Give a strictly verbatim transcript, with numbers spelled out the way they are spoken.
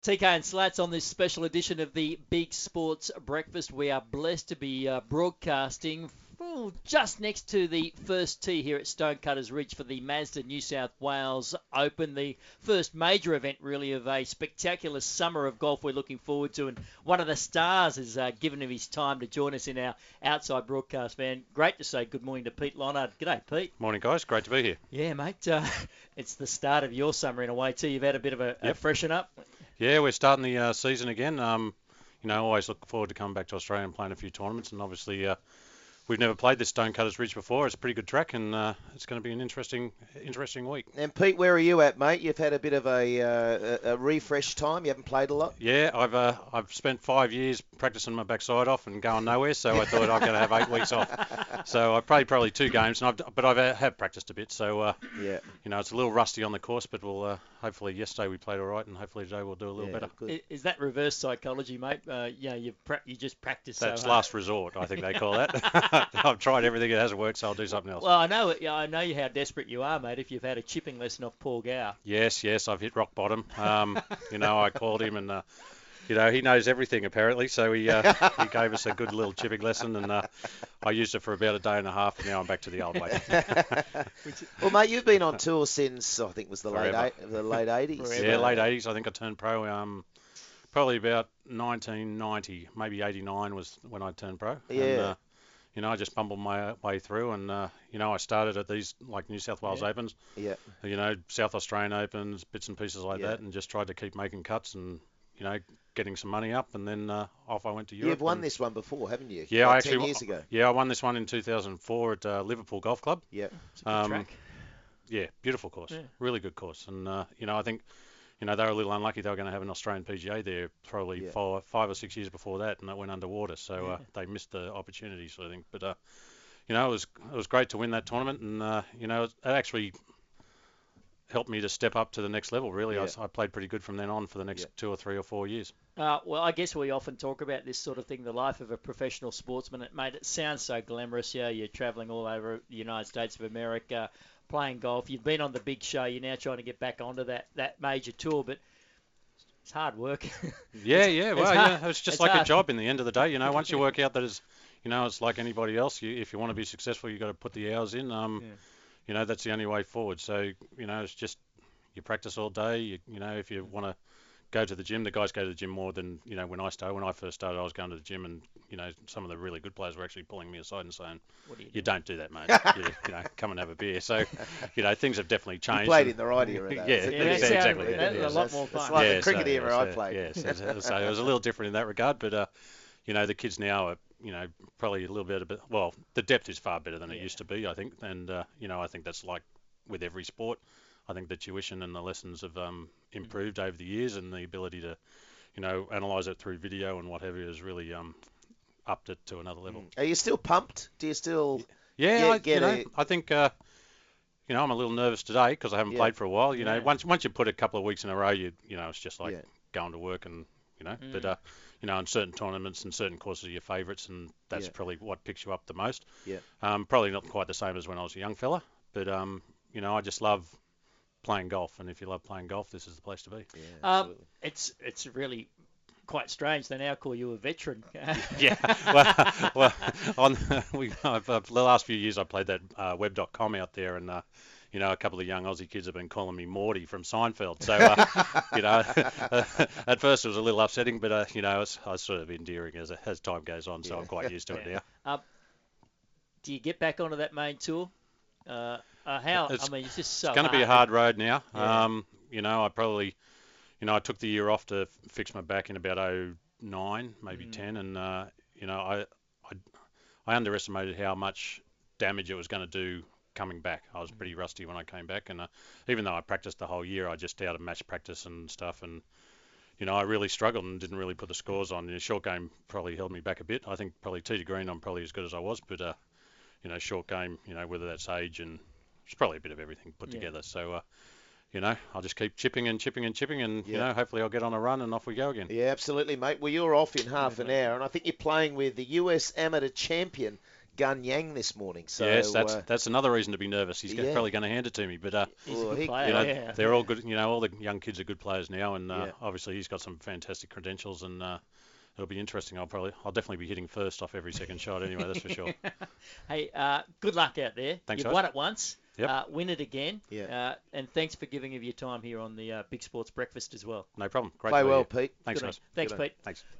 T K and Slats on this special edition of the Big Sports Breakfast. We are blessed to be uh, broadcasting well, just next to the first tee here at Stonecutters Ridge for the Mazda New South Wales Open, the first major event really of a spectacular summer of golf we're looking forward to. And one of the stars has uh, given him his time to join us in our outside broadcast, man. Great to say good morning to Pete Lonard. G'day, Pete. Morning, guys. Great to be here. Yeah, mate. Uh, it's the start of your summer in a way too. You've had a bit of a, Yep. a freshen up. Yeah, we're starting the uh, season again. Um, you know, always look forward to coming back to Australia and playing a few tournaments. And obviously, uh, we've never played this Stonecutters Ridge before. It's a pretty good track, and uh, it's going to be an interesting, interesting week. And Pete, where are you at, mate? You've had a bit of a, uh, a, a refresh time. You haven't played a lot. Yeah, I've uh, I've spent five years practicing my backside off and going nowhere, so I thought I'm going to have eight weeks off. So I played probably two games, and I've but I've uh, have practiced a bit. So uh, Yeah. you know, it's a little rusty on the course, but we'll uh, hopefully yesterday we played all right, and hopefully today we'll do a little Yeah, better. good. I- Is that reverse psychology, mate? Uh, you know, you pra- you just practice so That's hard. last resort, I think they call that. I've tried everything, it hasn't worked, so I'll do something else. Well, I know it. Yeah, I know how desperate you are, mate. If you've had a chipping lesson off Paul Gower. Yes, yes, I've hit rock bottom. Um, you know, I called him, and uh, you know, he knows everything apparently. So he uh, he gave us a good little chipping lesson, and uh, I used it for about a day and a half, and now I'm back to the old way. Well, mate, you've been on tour since I think it was the late Forever. eight, the late eighties. Forever. Yeah, late eighties. I think I turned pro. Um, probably about nineteen ninety, maybe eighty-nine was when I turned pro. Yeah. And, uh, you know, I just bumbled my way through, and uh, you know, I started at these like New South Wales Yeah. Opens. Yeah. You know, South Australian Opens, bits and pieces like Yeah. that, and just tried to keep making cuts and, you know, getting some money up, and then uh, off I went to Europe. You've won and- this one before, haven't you? Yeah, Like I actually ten wa- years ago. Yeah, I won this one in two thousand four at uh, Liverpool Golf Club. Yeah. It's a good Um, track. Yeah, beautiful course, Yeah. really good course, and uh, you know, I think, you know, they were a little unlucky. They were going to have an Australian P G A there probably Yeah. five, five or six years before that, and it went underwater, so uh, Yeah. they missed the opportunity, so I think. But uh, you know, it was it was great to win that tournament, and uh, you know, it actually helped me to step up to the next level. Really, I, Yeah. was- I played pretty good from then on for the next Yeah. two or three or four years. Uh, well, I guess we often talk about this sort of thing, the life of a professional sportsman. It, mate, it sounds so glamorous. Yeah, you're travelling all over the United States of America, playing golf. You've been on the big show. You're now trying to get back onto that, that major tour, but it's hard work. Yeah, yeah, well, hard. yeah, it's just It's like hard. a job in the end of the day. You know, once you work out that it's, you know, it's like anybody else. You, if you want to be successful, you got to put the hours in. Um, Yeah. you know, that's the only way forward. So, you know, it's just you practice all day. You, you know, if you want to go to the gym, the guys go to the gym more than, you know, when I started. When I first started, I was going to the gym, and you know, some of the really good players were actually pulling me aside and saying, What do you do? "You don't do that, mate. you, you know, come and have a beer." So, you know, things have definitely changed. You played and- in the right era. Though. Yeah, It's a Yeah, bit- that exactly, sounded- exactly, that yeah, was a lot more It's fun. like Yeah, the cricket so- era yeah, I so- played. Yeah, so, so it was a little different in that regard, but uh, you know, the kids now are, you know, probably a little bit, a bit. Well, the depth is far better than it Yeah. used to be, I think, and uh, you know, I think that's like with every sport. I think the tuition and the lessons have um, improved over the years, and the ability to, you know, analyse it through video and what have you has really um, upped it to another level. Are you still pumped? Do you still? Yeah, Yeah, I, get you know, a- I think, uh, you know, I'm a little nervous today because I haven't Yeah. played for a while. You know, Yeah. once once you put a couple of weeks in a row, you you know, it's just like Yeah. going to work and, you know, Mm. but, uh, you know, in certain tournaments and certain courses are your favourites, and that's Yeah. probably what picks you up the most. Yeah. Um, probably not quite the same as when I was a young fella, but, um, you know, I just love playing golf, and if you love playing golf, this is the place to be. Yeah, Um, absolutely. it's it's really quite strange. They now call you a veteran. Yeah, well, well on we, I've, uh, the last few years I played that uh, web dot com out there, and uh, you know, a couple of young Aussie kids have been calling me Morty from Seinfeld. So, uh, you know, at first it was a little upsetting, but uh, you know, it's, it's sort of endearing as as time goes on. So Yeah. I'm quite used to it Yeah. now. Do you get back onto that main tour? Uh, uh, how? It's- I mean, it's just so It's going to be a hard road now. Yeah. Um, you know, I probably, you know, I took the year off to fix my back in about oh nine, maybe Mm. ten, and uh, you know, I, I I underestimated how much damage it was going to do coming back. I was pretty rusty when I came back, and uh, even though I practiced the whole year, I just out of match practice and stuff, and you know, I really struggled and didn't really put the scores on. The short game probably held me back a bit. I think probably tee to green, I'm probably as good as I was, but uh, you know, short game, you know, whether that's age and it's probably a bit of everything put Yeah. together. So, uh, you know, I'll just keep chipping and chipping and chipping, and you Yeah. know, hopefully I'll get on a run and off we go again. Yeah, absolutely, mate. Well, you're off in half an hour, and I think you're playing with the U S amateur champion, Gun Yang this morning. So, yes, that's uh, that's another reason to be nervous. He's yeah. probably going to hand it to me, but uh, He's Well, a good he- player. you know, yeah. they're all good. You know, all the young kids are good players now, and uh, Yeah. obviously he's got some fantastic credentials, and uh, it'll be interesting. I'll probably, I'll definitely be hitting first off every second shot anyway. That's for sure. Hey, uh, good luck out there. Thanks, You've guys. won it once. Yep. Uh, win it again. Yeah. Uh, and thanks for giving of your time here on the uh, Big Sports Breakfast as well. No problem. Great. play to be well, here. Pete. Thanks, Good on guys. you. Thanks, Good on Pete. Thanks.